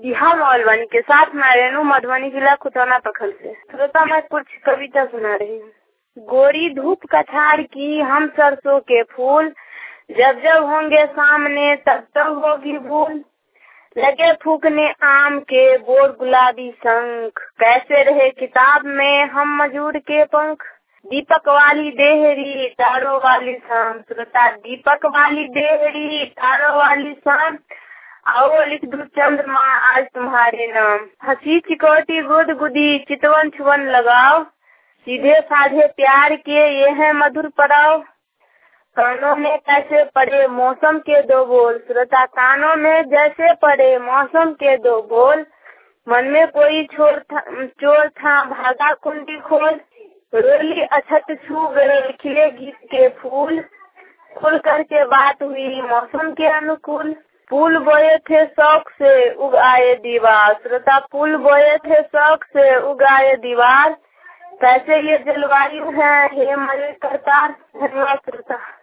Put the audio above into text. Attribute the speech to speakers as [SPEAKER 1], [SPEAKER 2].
[SPEAKER 1] बिहार मॉलवानी के साथ मैं रेणु मधुबनी जिला खुटौना प्रखंड से। श्रोता मैं कुछ कविता सुना रही हूँ। गोरी धूप कछार की हम सरसों के फूल, जब जब होंगे सामने तब तब होगी भूल। लगे फूकने आम के बोर गुलाबी शंख, कैसे रहे किताब में हम मजूर के पंख। दीपक वाली देहरी तारों वाली शाम, श्रोता दीपक वाली देहरी तारों वाली शाम, आओ लिख दूं चंद्रमा आज तुम्हारे नाम। हंसी चिकोटी गुद गुदी चितवन छुवन लगाओ, सीधे साधे प्यार के ये है मधुर पड़ाव। कानों में कैसे पड़े मौसम के दो बोल, श्रोता कानों में जैसे पड़े मौसम के दो बोल। मन में कोई चोर था भागा कुंडी खोल, रोली अछत छू गए खिले गीत के फूल। खुल करके बात हुई मौसम के अनुकूल, फूल बोए थे शौक से उग आए दीवार, श्रोता फूल बोए थे शौक से उग आए दीवार। कैसे ये जलवायु है हे मरे करतार। धन्यवाद श्रोता।